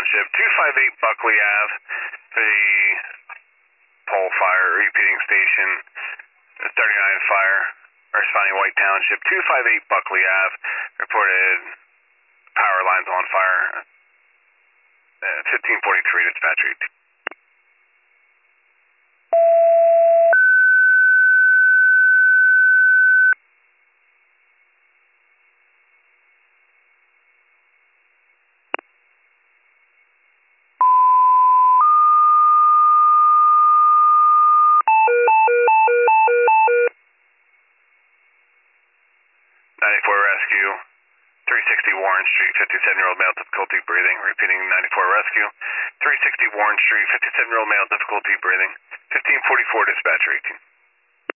Township, 258 Buckley Ave, the pole fire, repeating station, 39 fire, responding White Township, 258 Buckley Ave, reported power lines on fire, 1543, dispatch 18. Rescue, 360 Warren Street, 57-year-old male, difficulty breathing. Repeating, 94 Rescue, 360 Warren Street, 57-year-old male, difficulty breathing. 1544, dispatcher 18.